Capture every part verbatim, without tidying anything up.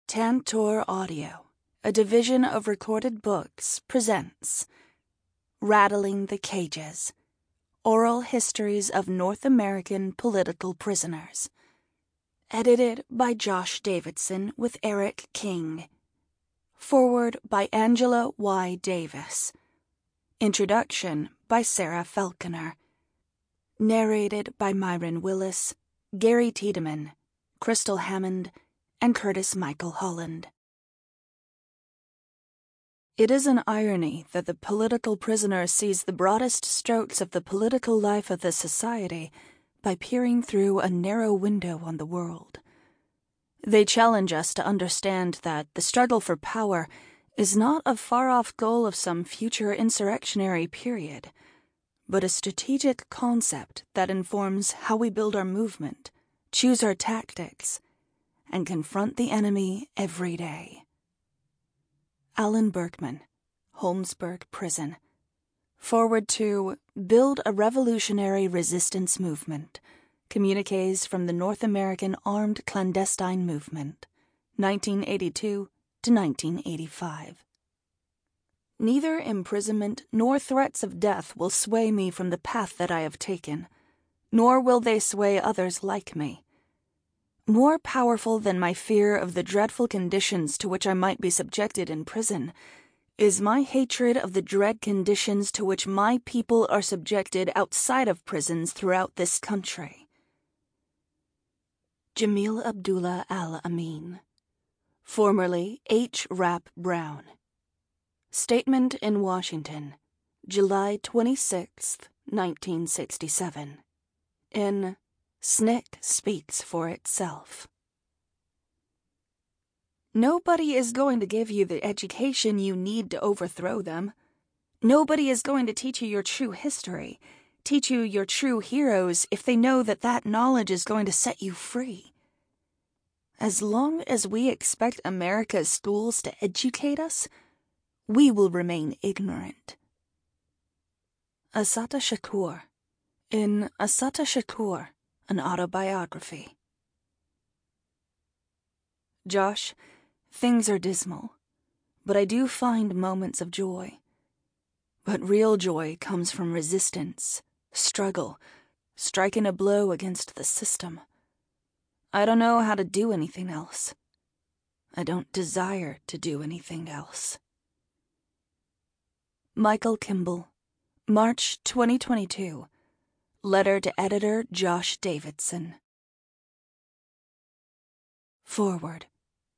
Tantor Audio, a division of Recorded Books, presents Rattling the Cages, Oral Histories of North American Political Prisoners. Edited by Josh Davidson with Eric King. Foreword by Angela Y. Davis. Introduction by Sarah Falconer. Narrated by Myron Willis, Gary Tiedemann, Crystal Hammond, and Curtis Michael Holland. It is an irony that the political prisoner sees the broadest strokes of the political life of the society by peering through a narrow window on the world. They challenge us to understand that the struggle for power is not a far-off goal of some future insurrectionary period, but a strategic concept that informs how we build our movement, choose our tactics, and confront the enemy every day. Alan Berkman, Holmesburg Prison. Forward to Build a Revolutionary Resistance Movement. Communiques from the North American Armed Clandestine Movement, nineteen eighty-two to nineteen eighty-five. Neither imprisonment nor threats of death will sway me from the path that I have taken, nor will they sway others like me. More powerful than my fear of the dreadful conditions to which I might be subjected in prison is my hatred of the dread conditions to which my people are subjected outside of prisons throughout this country. Jamil Abdullah Al-Amin, formerly H. Rap Brown. Statement in Washington, July twenty-sixth, nineteen sixty-seven. In S N C C Speaks for Itself. Nobody is going to give you the education you need to overthrow them. Nobody is going to teach you your true history, teach you your true heroes if they know that that knowledge is going to set you free. As long as we expect America's schools to educate us, we will remain ignorant. Assata Shakur, in Assata Shakur, an autobiography. Josh, things are dismal, but I do find moments of joy. But real joy comes from resistance, struggle, striking a blow against the system. I don't know how to do anything else. I don't desire to do anything else. Michael Kimball, March twenty twenty-two. Letter to Editor Josh Davidson. Forward.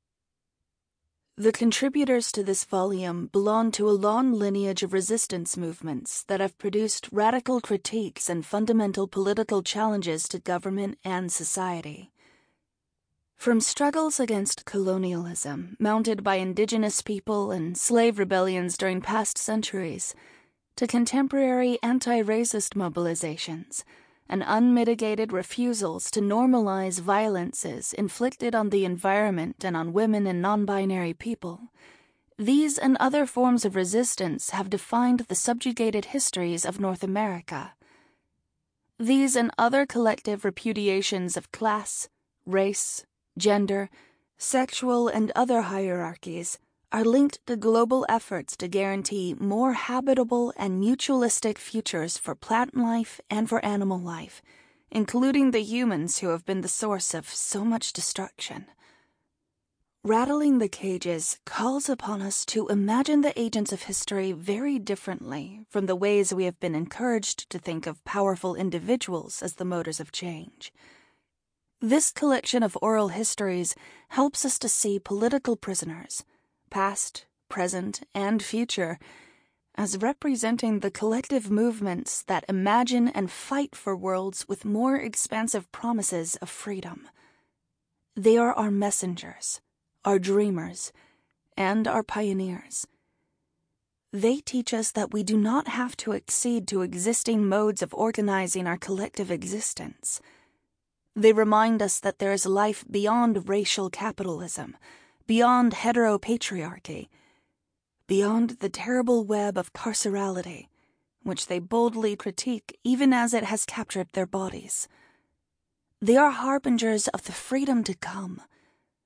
The contributors to this volume belong to a long lineage of resistance movements that have produced radical critiques and fundamental political challenges to government and society. From struggles against colonialism mounted by indigenous people and slave rebellions during past centuries, to contemporary anti-racist mobilizations and unmitigated refusals to normalize violences inflicted on the environment and on women and non-binary people, these and other forms of resistance have defined the subjugated histories of North America. These and other collective repudiations of class, race, gender, sexual, and other hierarchies are linked to global efforts to guarantee more habitable and mutualistic futures for plant life and for animal life, including the humans who have been the source of so much destruction. Rattling the Cages calls upon us to imagine the agents of history very differently from the ways we have been encouraged to think of powerful individuals as the motors of change. This collection of oral histories helps us to see political prisoners, past, present, and future, as representing the collective movements that imagine and fight for worlds with more expansive promises of freedom. They are our messengers, our dreamers, and our pioneers. They teach us that we do not have to accede to existing modes of organizing our collective existence. They remind us that there is life beyond racial capitalism, beyond heteropatriarchy, beyond the terrible web of carcerality, which they boldly critique even as it has captured their bodies. They are harbingers of the freedom to come,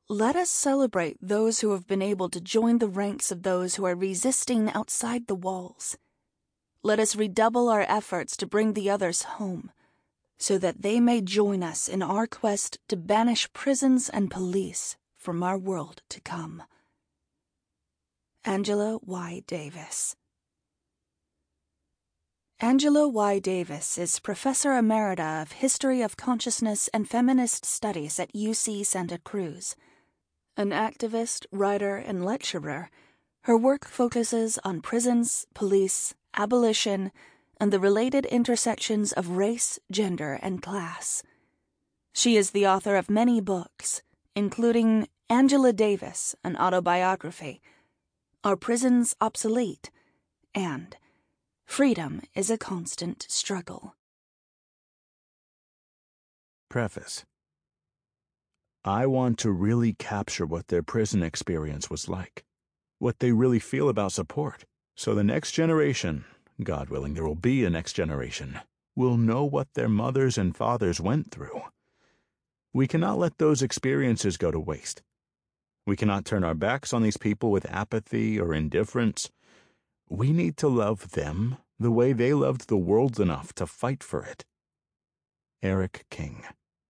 Let us celebrate those who have been able to join the ranks of those who are resisting outside the walls. Let us redouble our efforts to bring the others home, so that they may join us in our quest to banish prisons and police from our world to come. Angela Y. Davis. Angela Y. Davis is Professor Emerita of History of Consciousness and Feminist Studies at U C Santa Cruz. An activist, writer, and lecturer, her work focuses on prisons, police, abolition, and the related intersections of race, gender, and class. She is the author of many books, including Angela Davis, an autobiography, Are Prisons Obsolete?, and Freedom is a Constant Struggle. Preface. I want to really capture what their prison experience was like, what they really feel about support, so the next generation, God willing there will be a next generation, will know what their mothers and fathers went through. We cannot let those experiences go to waste. We cannot turn our backs on these people with apathy or indifference. We need to love them the way they loved the world enough to fight for it. Eric King.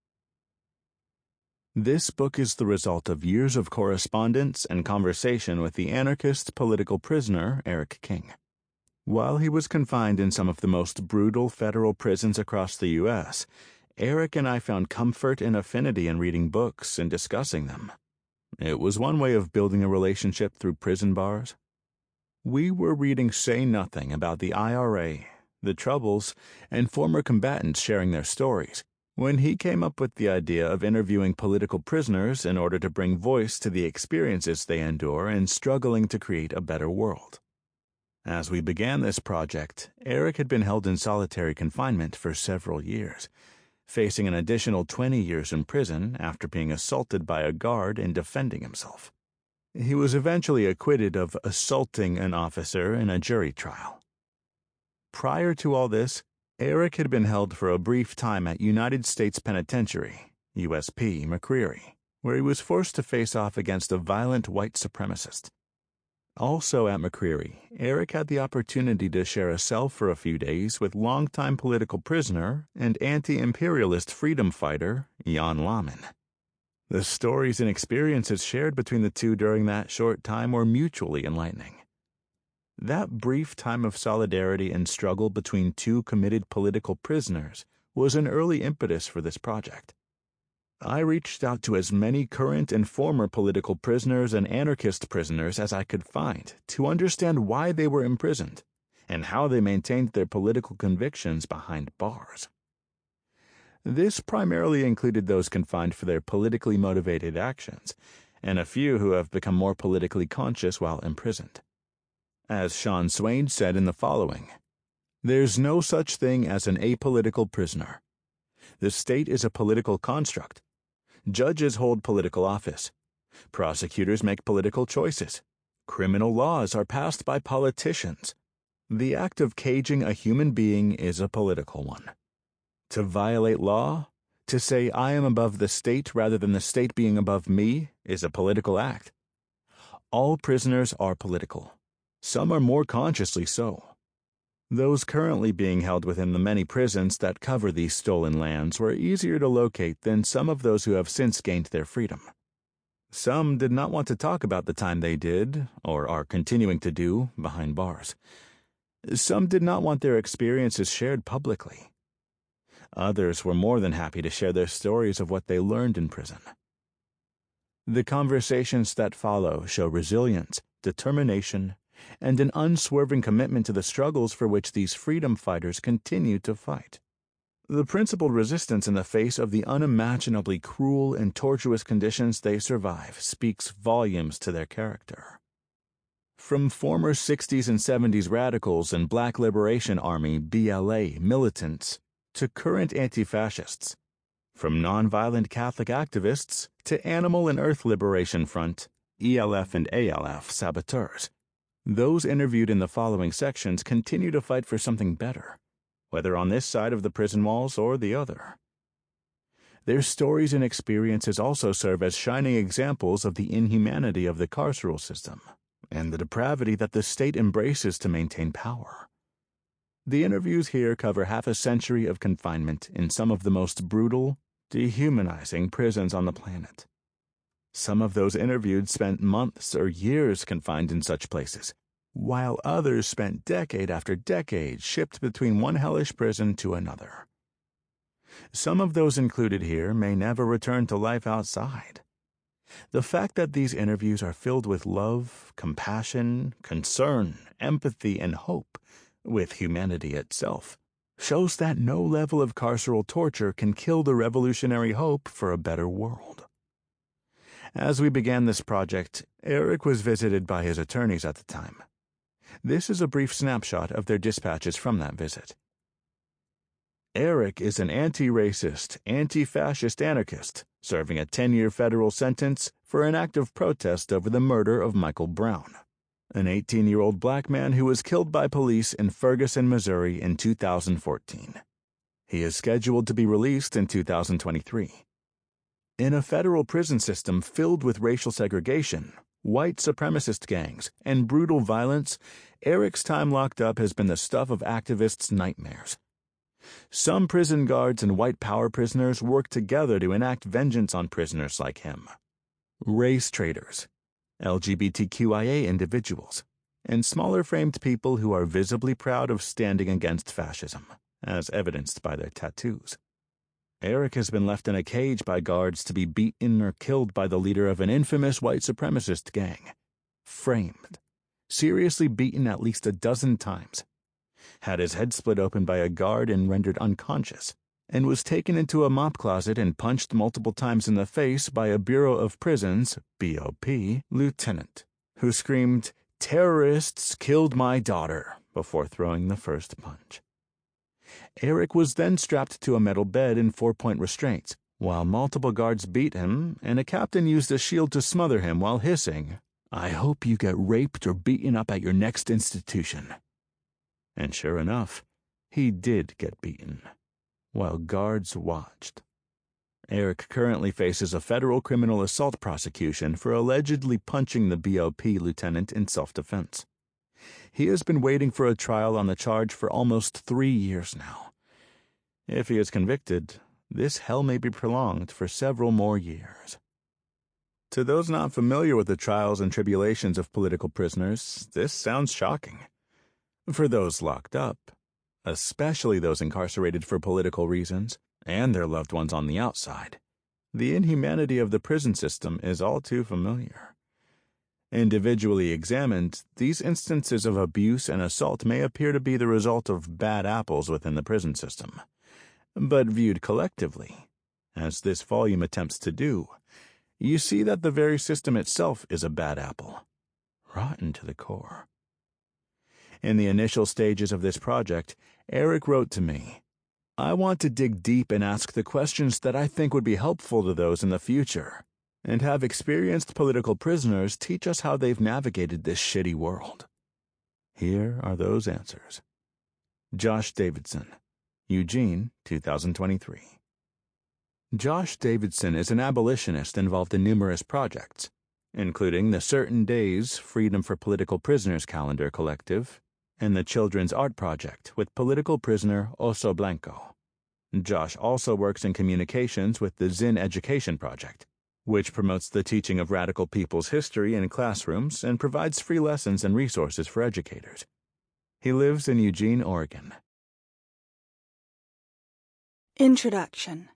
This book is the result of years of correspondence and conversation with the anarchist political prisoner Eric King. While he was confined in some of the most brutal federal prisons across the U S, Eric and I found comfort and affinity in reading books and discussing them. It was one way of building a relationship through prison bars. We were reading Say Nothing about the I R A, the Troubles, and former combatants sharing their stories, when he came up with the idea of interviewing political prisoners in order to bring voice to the experiences they endure in struggling to create a better world. As we began this project, Eric had been held in solitary confinement for several years, facing an additional twenty years in prison after being assaulted by a guard in defending himself. He was eventually acquitted of assaulting an officer in a jury trial. Prior to all this, Eric had been held for a brief time at United States Penitentiary, U S P, McCreary, where he was forced to face off against a violent white supremacist. Also at McCreary, Eric had the opportunity to share a cell for a few days with longtime political prisoner and anti-imperialist freedom fighter Jan Laman. The stories and experiences shared between the two during that short time were mutually enlightening. That brief time of solidarity and struggle between two committed political prisoners was an early impetus for this project. I reached out to as many current and former political prisoners and anarchist prisoners as I could find to understand why they were imprisoned and how they maintained their political convictions behind bars. This primarily included those confined for their politically motivated actions, and a few who have become more politically conscious while imprisoned. As Sean Swain said in the following, "There's no such thing as an apolitical prisoner. The state is a political construct. Judges hold political office. Prosecutors make political choices. Criminal laws are passed by politicians. The act of caging a human being is a political one. To violate law, to say I am above the state rather than the state being above me, is a political act. All prisoners are political. Some are more consciously so. Those currently being held within the many prisons that cover these stolen lands were easier to locate than some of those who have since gained their freedom. Some did not want to talk about the time they did, or are continuing to do, behind bars. Some did not want their experiences shared publicly. Others were more than happy to share their stories of what they learned in prison. The conversations that follow show resilience, determination, and an unswerving commitment to the struggles for which these freedom fighters continue to fight. The principled resistance in the face of the unimaginably cruel and tortuous conditions they survive speaks volumes to their character. From former sixties and seventies radicals and Black Liberation Army B L A militants to current anti-fascists, from nonviolent Catholic activists to Animal and Earth Liberation Front, E L F and A L F saboteurs, those interviewed in the following sections continue to fight for something better, whether on this side of the prison walls or the other. Their stories and experiences also serve as shining examples of the inhumanity of the carceral system and the depravity that the state embraces to maintain power. The interviews here cover half a century of confinement in some of the most brutal, dehumanizing prisons on the planet. Some of those interviewed spent months or years confined in such places, while others spent decade after decade shipped between one hellish prison to another. Some of those included here may never return to life outside. The fact that these interviews are filled with love, compassion, concern, empathy, and hope, with humanity itself, shows that no level of carceral torture can kill the revolutionary hope for a better world. As we began this project, Eric was visited by his attorneys at the time. This is a brief snapshot of their dispatches from that visit. Eric is an anti-racist, anti-fascist anarchist serving a ten-year federal sentence for an act of protest over the murder of Michael Brown, an eighteen-year-old black man who was killed by police in Ferguson, Missouri in two thousand fourteen. He is scheduled to be released in two thousand twenty-three. In a federal prison system filled with racial segregation, white supremacist gangs, and brutal violence, Eric's time locked up has been the stuff of activists' nightmares. Some prison guards and white power prisoners work together to enact vengeance on prisoners like him. Race traitors, L G B T Q I A individuals, and smaller-framed people who are visibly proud of standing against fascism, as evidenced by their tattoos. Eric has been left in a cage by guards to be beaten or killed by the leader of an infamous white supremacist gang, framed, seriously beaten at least a dozen times, had his head split open by a guard and rendered unconscious, and was taken into a mop closet and punched multiple times in the face by a Bureau of Prisons, B O P, lieutenant, who screamed, "Terrorists killed my daughter," before throwing the first punch. Eric was then strapped to a metal bed in four-point restraints, while multiple guards beat him, and a captain used a shield to smother him while hissing, "I hope you get raped or beaten up at your next institution." And sure enough, he did get beaten, while guards watched. Eric currently faces a federal criminal assault prosecution for allegedly punching the B O P lieutenant in self-defense. He has been waiting for a trial on the charge for almost three years now. If he is convicted, this hell may be prolonged for several more years. To those not familiar with the trials and tribulations of political prisoners, this sounds shocking. For those locked up, especially those incarcerated for political reasons, and their loved ones on the outside, the inhumanity of the prison system is all too familiar. Individually examined, these instances of abuse and assault may appear to be the result of bad apples within the prison system. But viewed collectively, as this volume attempts to do, you see that the very system itself is a bad apple, rotten to the core. In the initial stages of this project, Eric wrote to me, "I want to dig deep and ask the questions that I think would be helpful to those in the future, and have experienced political prisoners teach us how they've navigated this shitty world." Here are those answers. Josh Davidson, Eugene, two thousand twenty-three. Josh Davidson is an abolitionist involved in numerous projects, including the Certain Days Freedom for Political Prisoners Calendar Collective and the Children's Art Project with political prisoner Oso Blanco. Josh also works in communications with the Zin Education Project, which promotes the teaching of radical people's history in classrooms and provides free lessons and resources for educators. He lives in Eugene, Oregon. Introduction.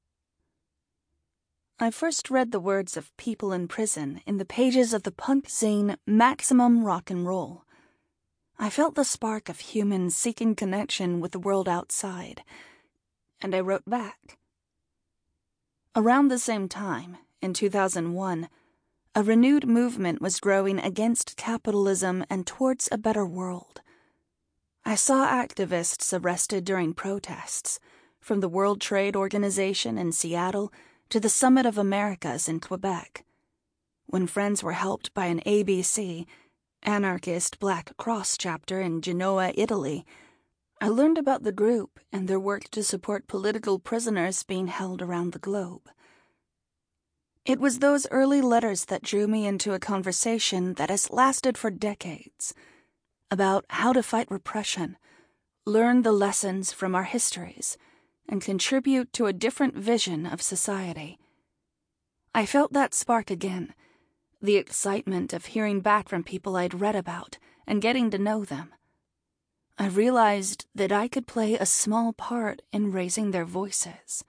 I first read the words of people in prison in the pages of the punk zine Maximum Rock and Roll. I felt the spark of humans seeking connection with the world outside, and I wrote back. Around the same time, in two thousand one, a renewed movement was growing against capitalism and towards a better world. I saw activists arrested during protests, from the World Trade Organization in Seattle to the Summit of Americas in Quebec. When friends were helped by an A B C, anarchist Black Cross chapter in Genoa, Italy, I learned about the group and their work to support political prisoners being held around the globe. It was those early letters that drew me into a conversation that has lasted for decades about how to fight repression, learn the lessons from our histories, and contribute to a different vision of society. I felt that spark again, the excitement of hearing back from people I'd read about and getting to know them. I realized that I could play a small part in raising their voices.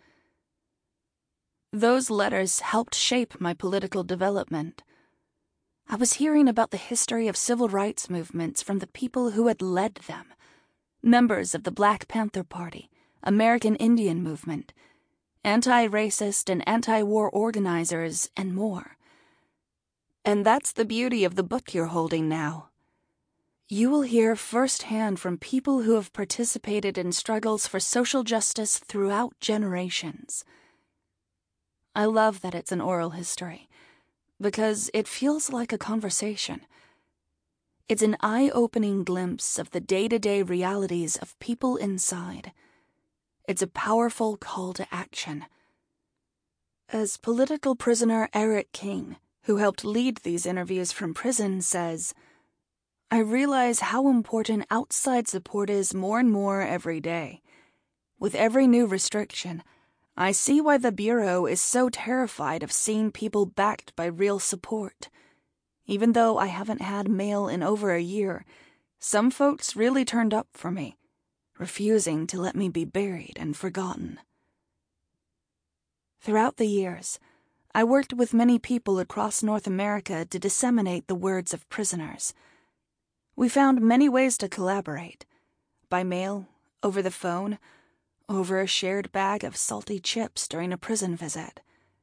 Those letters helped shape my political development. I was hearing about the history of civil rights movements from the people who had led them, members of the Black Panther Party, American Indian Movement, anti-racist and anti-war organizers, and more. And that's the beauty of the book you're holding now. You will hear firsthand from people who have participated in struggles for social justice throughout generations. I love that it's an oral history, because it feels like a conversation. It's an eye-opening glimpse of the day-to-day realities of people inside. It's a powerful call to action. As political prisoner Eric King, who helped lead these interviews from prison, says, I realize how important outside support is more and more every day. With every new restriction, I see why the Bureau is so terrified of seeing people backed by real support. Even though I haven't had mail in over a year, some folks really turned up for me, refusing to let me be buried and forgotten. Throughout the years, I worked with many people across North America to disseminate the words of prisoners. We found many ways to collaborate, by mail, over the phone, over a shared bag of salty chips during a prison visit.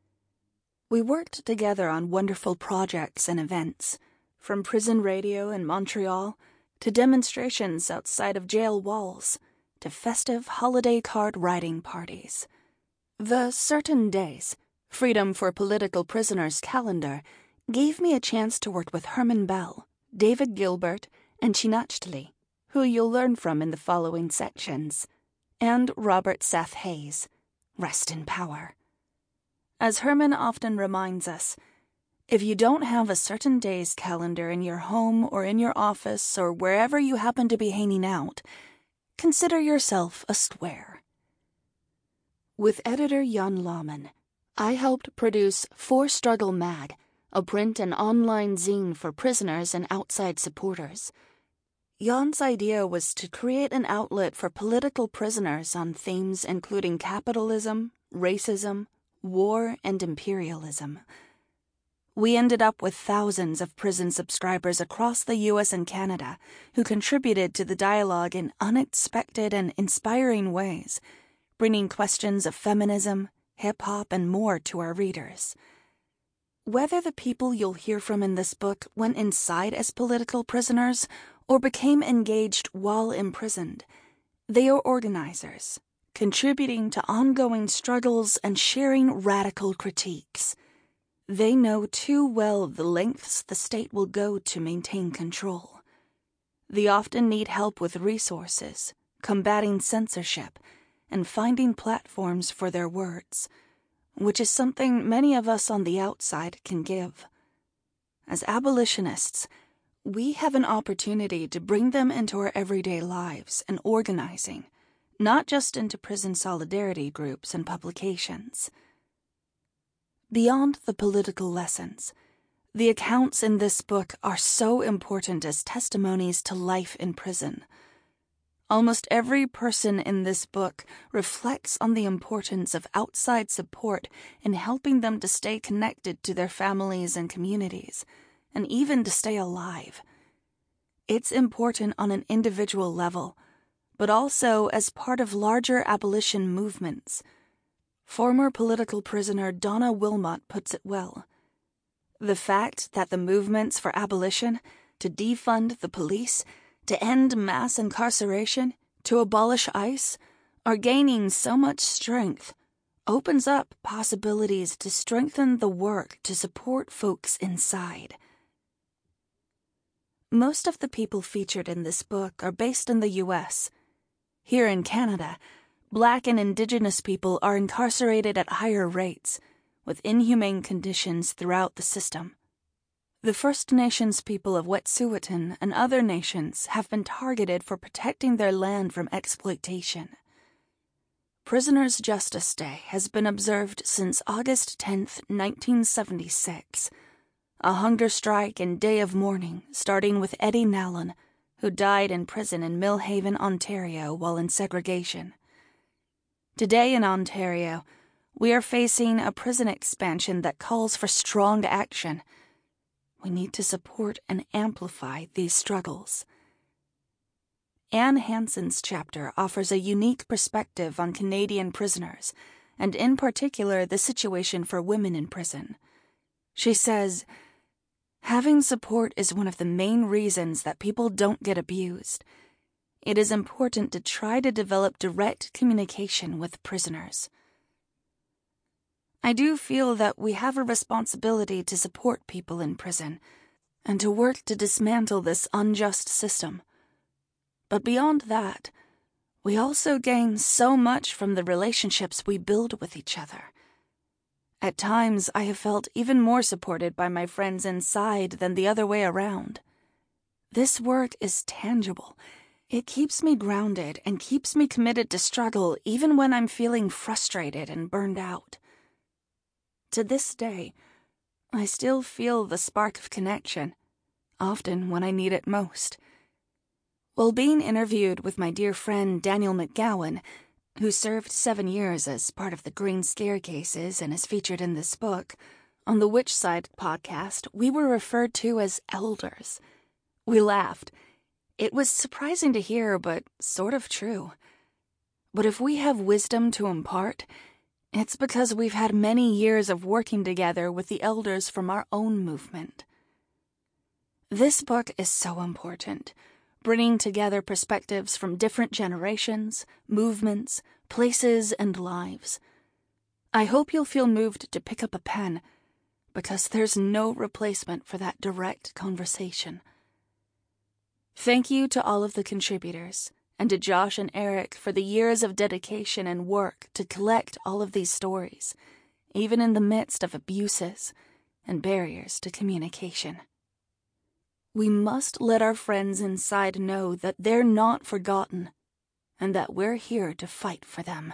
We worked together on wonderful projects and events, from prison radio in Montreal to demonstrations outside of jail walls to festive holiday card writing parties. The Certain Days, Freedom for Political Prisoners calendar gave me a chance to work with Herman Bell, David Gilbert, and Chinachli, who you'll learn from in the following sections, and Robert Seth Hayes, rest in power. As Herman often reminds us, if you don't have a Certain Days calendar in your home or in your office or wherever you happen to be hanging out, consider yourself a square. With editor Jan Laumann, I helped produce For Struggle Mag, a print and online zine for prisoners and outside supporters. Jan's idea was to create an outlet for political prisoners on themes including capitalism, racism, war, and imperialism. We ended up with thousands of prison subscribers across the U S and Canada who contributed to the dialogue in unexpected and inspiring ways, bringing questions of feminism, hip-hop, and more to our readers. Whether the people you'll hear from in this book went inside as political prisoners or became engaged while imprisoned, they are organizers, contributing to ongoing struggles and sharing radical critiques. They know too well the lengths the state will go to maintain control. They often need help with resources, combating censorship, and finding platforms for their words, which is something many of us on the outside can give. As abolitionists, we have an opportunity to bring them into our everyday lives and organizing, not just into prison solidarity groups and publications. Beyond the political lessons, the accounts in this book are so important as testimonies to life in prison. Almost every person in this book reflects on the importance of outside support in helping them to stay connected to their families and communities, and even to stay alive. It's important on an individual level, but also as part of larger abolition movements. Former political prisoner Donna Wilmot puts it well. The fact that the movements for abolition, to defund the police, to end mass incarceration, to abolish ICE, are gaining so much strength, opens up possibilities to strengthen the work to support folks inside. Most of the people featured in this book are based in the U S. Here in Canada, Black and Indigenous people are incarcerated at higher rates, with inhumane conditions throughout the system. The First Nations people of Wet'suwet'en and other nations have been targeted for protecting their land from exploitation. Prisoners' Justice Day has been observed since August tenth, nineteen seventy-six, a hunger strike and day of mourning starting with Eddie Nallon, who died in prison in Millhaven, Ontario, while in segregation. Today in Ontario, we are facing a prison expansion that calls for strong action. We need to support and amplify these struggles. Anne Hansen's chapter offers a unique perspective on Canadian prisoners, and in particular the situation for women in prison. She says, "Having support is one of the main reasons that people don't get abused. It is important to try to develop direct communication with prisoners." I do feel that we have a responsibility to support people in prison and to work to dismantle this unjust system. But beyond that, we also gain so much from the relationships we build with each other. At times, I have felt even more supported by my friends inside than the other way around. This work is tangible. It keeps me grounded and keeps me committed to struggle even when I'm feeling frustrated and burned out. To this day, I still feel the spark of connection, often when I need it most. While being interviewed with my dear friend Daniel McGowan, who served seven years as part of the Green Staircases and is featured in this book, on the Witch Side podcast, we were referred to as elders. We laughed. It was surprising to hear, but sort of true. But if we have wisdom to impart, it's because we've had many years of working together with the elders from our own movement. This book is so important, bringing together perspectives from different generations, movements, places, and lives. I hope you'll feel moved to pick up a pen, because there's no replacement for that direct conversation. Thank you to all of the contributors, and to Josh and Eric for the years of dedication and work to collect all of these stories, even in the midst of abuses and barriers to communication. We must let our friends inside know that they're not forgotten, and that we're here to fight for them.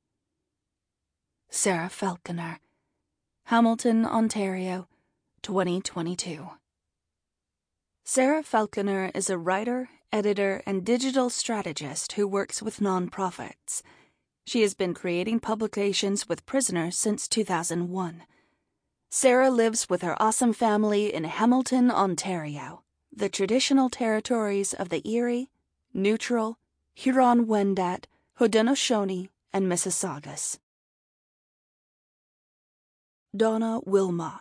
Sarah Falconer, Hamilton, Ontario, twenty twenty-two. Sarah Falconer is a writer, editor, and digital strategist who works with nonprofits. She has been creating publications with prisoners since two thousand one. Sarah lives with her awesome family in Hamilton, Ontario, the traditional territories of the Erie, Neutral, Huron-Wendat, Haudenosaunee, and Mississaugas. Donna Wilmot.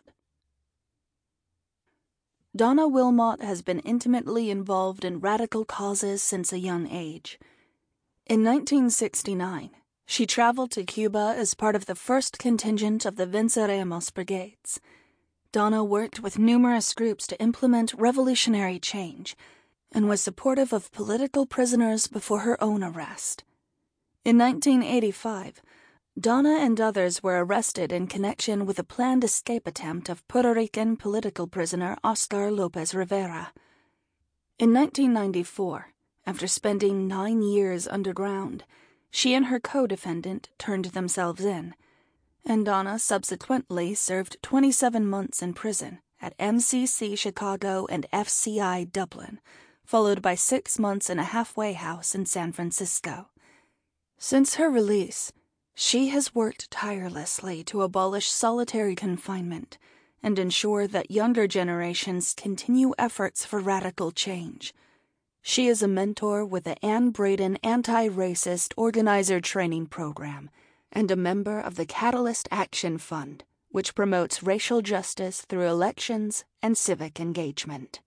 Donna Wilmot has been intimately involved in radical causes since a young age. In nineteen sixty-nine, she traveled to Cuba as part of the first contingent of the Venceremos Brigades. Donna worked with numerous groups to implement revolutionary change and was supportive of political prisoners before her own arrest. In nineteen eighty-five, Donna and others were arrested in connection with a planned escape attempt of Puerto Rican political prisoner Oscar Lopez Rivera. In nineteen ninety-four, after spending nine years underground, she and her co-defendant turned themselves in, and Donna subsequently served twenty-seven months in prison at M C C Chicago and F C I Dublin, followed by six months in a halfway house in San Francisco. Since her release, she has worked tirelessly to abolish solitary confinement and ensure that younger generations continue efforts for radical change. She is a mentor with the Anne Braden Anti-Racist Organizer Training Program and a member of the Catalyst Action Fund, which promotes racial justice through elections and civic engagement.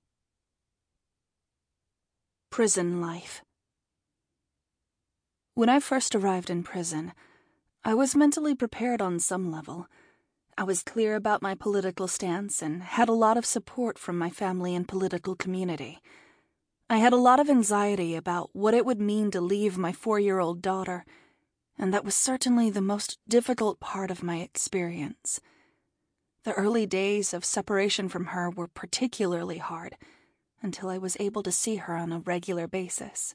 Prison life. When I first arrived in prison, I was mentally prepared on some level. I was clear about my political stance and had a lot of support from my family and political community. I had a lot of anxiety about what it would mean to leave my four-year-old daughter, and that was certainly the most difficult part of my experience. The early days of separation from her were particularly hard, until I was able to see her on a regular basis.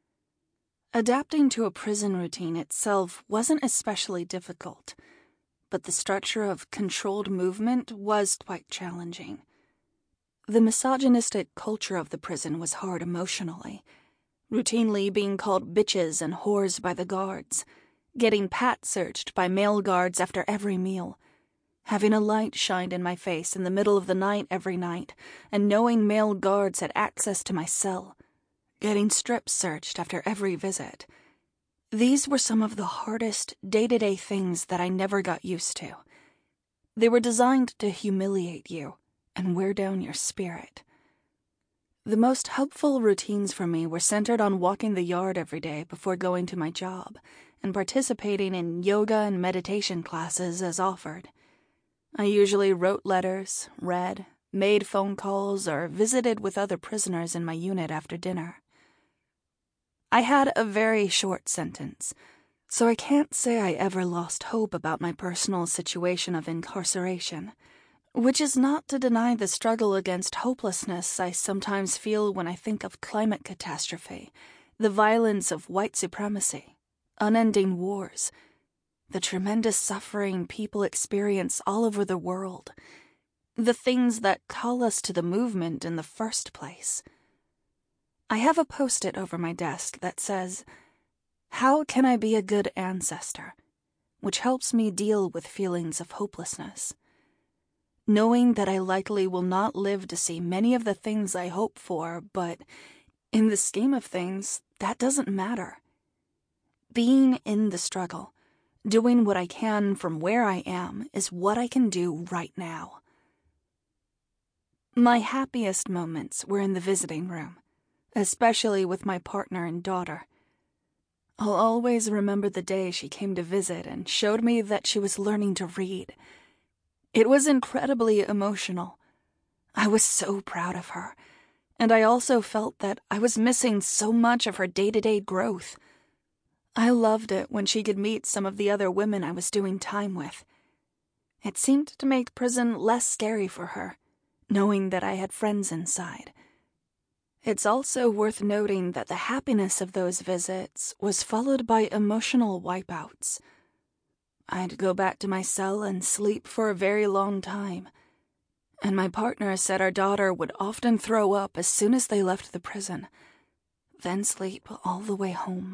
Adapting to a prison routine itself wasn't especially difficult, but the structure of controlled movement was quite challenging. The misogynistic culture of the prison was hard emotionally, routinely being called bitches and whores by the guards, getting pat-searched by male guards after every meal, having a light shined in my face in the middle of the night every night, and knowing male guards had access to my cell, getting strip-searched after every visit. These were some of the hardest day-to-day things that I never got used to. They were designed to humiliate you and wear down your spirit. The most helpful routines for me were centered on walking the yard every day before going to my job and participating in yoga and meditation classes as offered. I usually wrote letters, read, made phone calls, or visited with other prisoners in my unit after dinner. I had a very short sentence, so I can't say I ever lost hope about my personal situation of incarceration, which is not to deny the struggle against hopelessness I sometimes feel when I think of climate catastrophe, the violence of white supremacy, unending wars, the tremendous suffering people experience all over the world, the things that call us to the movement in the first place. I have a post-it over my desk that says, "How can I be a good ancestor?" which helps me deal with feelings of hopelessness. Knowing that I likely will not live to see many of the things I hope for, but in the scheme of things, that doesn't matter. Being in the struggle, doing what I can from where I am, is what I can do right now. My happiest moments were in the visiting room, especially with my partner and daughter. I'll always remember the day she came to visit and showed me that she was learning to read. It was incredibly emotional. I was so proud of her, and I also felt that I was missing so much of her day-to-day growth. I loved it when she could meet some of the other women I was doing time with. It seemed to make prison less scary for her, knowing that I had friends inside. It's also worth noting that the happiness of those visits was followed by emotional wipeouts. I'd go back to my cell and sleep for a very long time, and my partner said our daughter would often throw up as soon as they left the prison, then sleep all the way home.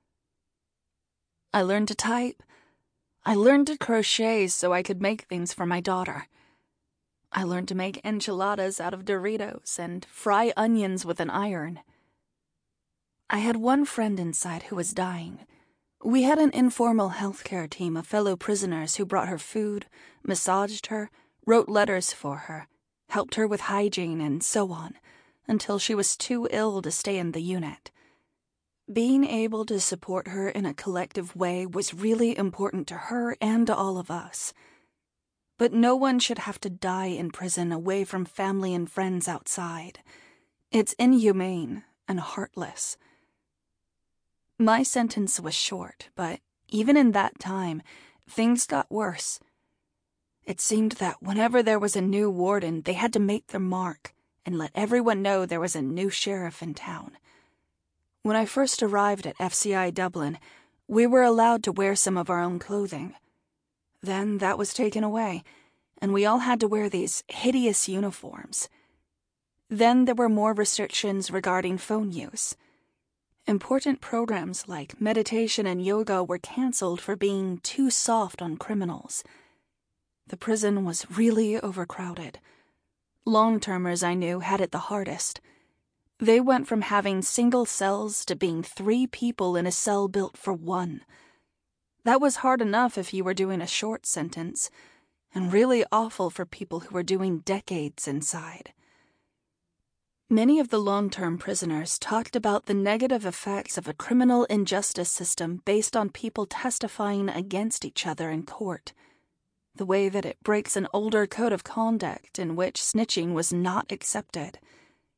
I learned to type. I learned to crochet so I could make things for my daughter. I learned to make enchiladas out of Doritos and fry onions with an iron. I had one friend inside who was dying. We had an informal healthcare team of fellow prisoners who brought her food, massaged her, wrote letters for her, helped her with hygiene, and so on, until she was too ill to stay in the unit. Being able to support her in a collective way was really important to her and to all of us. But no one should have to die in prison away from family and friends outside. It's inhumane and heartless. My sentence was short, but even in that time, things got worse. It seemed that whenever there was a new warden, they had to make their mark and let everyone know there was a new sheriff in town. When I first arrived at F C I Dublin, we were allowed to wear some of our own clothing. Then that was taken away, and we all had to wear these hideous uniforms. Then there were more restrictions regarding phone use. Important programs like meditation and yoga were canceled for being too soft on criminals. The prison was really overcrowded. Long-termers I knew had it the hardest. They went from having single cells to being three people in a cell built for one. That was hard enough if you were doing a short sentence, and really awful for people who were doing decades inside. Many of the long-term prisoners talked about the negative effects of a criminal injustice system based on people testifying against each other in court, the way that it breaks an older code of conduct in which snitching was not accepted.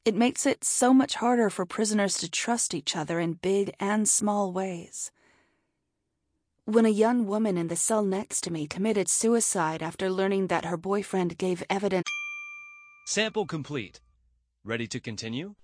It makes it so much harder for prisoners to trust each other in big and small ways. When a young woman in the cell next to me committed suicide after learning that her boyfriend gave evidence. Sample complete. Ready to continue?